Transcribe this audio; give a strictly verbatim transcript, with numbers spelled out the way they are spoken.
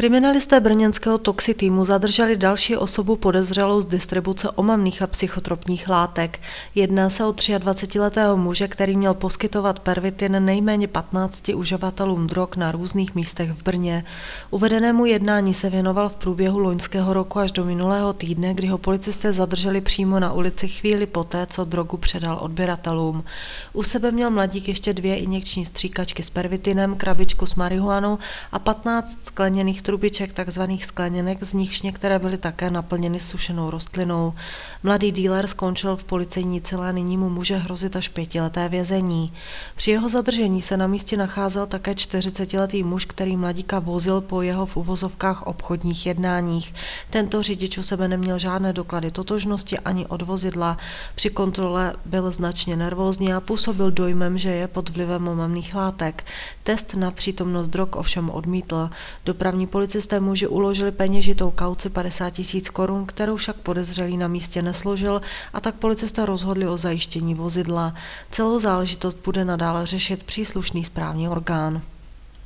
Kriminalisté brněnského Toxi týmu zadrželi další osobu podezřelou z distribuce omamných a psychotropních látek. Jedná se o dvacetiletého muže, který měl poskytovat pervitin nejméně patnácti uživatelům drog na různých místech v Brně. Uvedenému jednání se věnoval v průběhu loňského roku až do minulého týdne, kdy ho policisté zadrželi přímo na ulici chvíli poté, co drogu předal odběratelům. U sebe měl mladík ještě dvě injekční stříkačky s pervitinem, krabičku s marihuanou a patnáct skleněných trubiček, takzvaných skleněnek, z nichž některé byly také naplněny sušenou rostlinou. Mladý dealer skončil v policejní celé, nyní mu může hrozit až pětileté vězení. Při jeho zadržení se na místě nacházel také čtyřicetiletý muž, který mladíka vozil po jeho v uvozovkách obchodních jednáních. Tento řidič u sebe neměl žádné doklady totožnosti ani od vozidla. Při kontrole byl značně nervózní a působil dojmem, že je pod vlivem omamných látek. Test na přítomnost drog ovšem odmítl. Dopravní policisté muži uložili peněžitou kauci padesát tisíc korun, kterou však podezřelý na místě nesložil, a tak policisté rozhodli o zajištění vozidla. Celou záležitost bude nadále řešit příslušný správní orgán.